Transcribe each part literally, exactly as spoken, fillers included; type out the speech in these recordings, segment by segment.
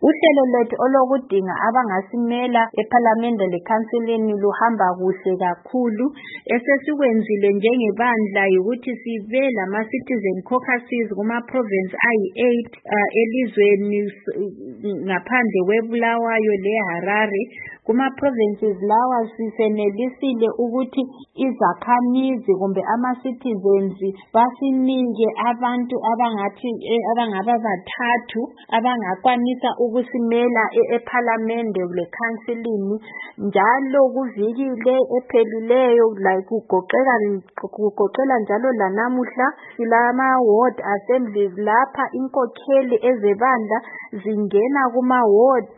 Uhlelo lethu olokudinga abangasimela eParliament leCouncilini luhamba kuhle kakhulu. Esesikwenzile njengebandla ukuthi sibe lama citizen caucuses kuma province ayi eight uh, elizweni ngaphandle kweBulawayo leHarare. Kuma provinces lawa sisenelisile ukuthi izakhamizi kumbe ama citizens basinike abantu abangathi abangaba bathathu abangakwanisa ukusimela eParliament leCouncilini, njalo kuvikile ephelileyo like kugoqela kugoqela njalo lanamuhla silama ward assemblies lapha inkokheli ezebandla zingena kuma ward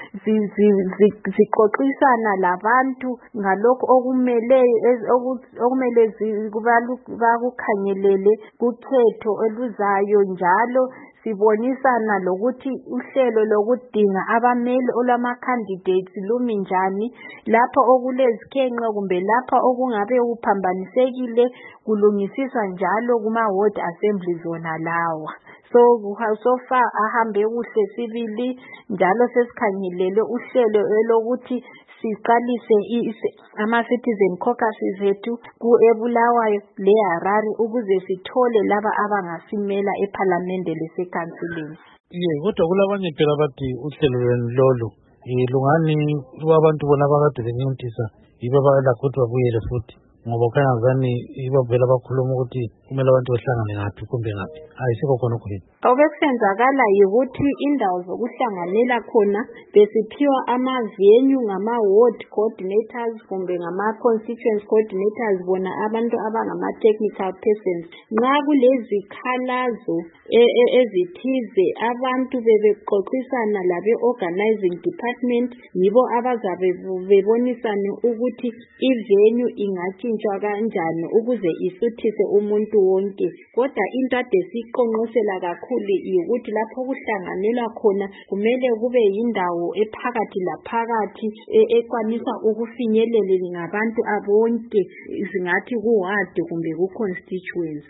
zixoxisana labantu ngalokho okumele okumele bakukhangelele kukhetho oluzayo, njalo sibonisana lokuthi uhlelo lokudinga abameli olama candidates lumi njani, lapho okulezikhenqe kumbe lapha okungabe kuphambanisekile kulungisiswa njalo kuma ward assembly zona lawa. So so far ahambe kuhle sibili, njalo sesikhangelele uhlelo elokuthi siqalise ama citizen caucuses ethu ku eBulawayo leHarare ukuze sithole laba abangasimela eParliament leCouncilini. Ye kodwa kulabanye phela bathi uhlelo lolu lungani abantu bona bakade benyintisa yibo abalakho babuyele futhi, ngoba khanya ngani ibavela bakhuluma ukuthi kumele abantu bahlangane ngaphi kumbe ngaphi. Ayisikho khona khona. Obekusenzakala yikuthi indawo zokuhlanganela khona besiphiwa ama-venue ngama-ward coordinators kumbe ngama-constituency coordinators, bona abantu abangama-technical persons. Nxa kulezikhalazo ezithize abantu bebeqoqisana labe-organizing department, yibo abazabe bebonisane ukuthi i-venue ingatshintshwa kanjani ukuze isuthise umuntu wonke. Kodwa into ade siqonqosela kakhulu ukuthi lapho kuhlanganelwa khona kumele kube yindawo ephakathi laphakathi ekwanisa ukufinyelela ngabantu abonke, singathi ku ward kumbe ku constituency.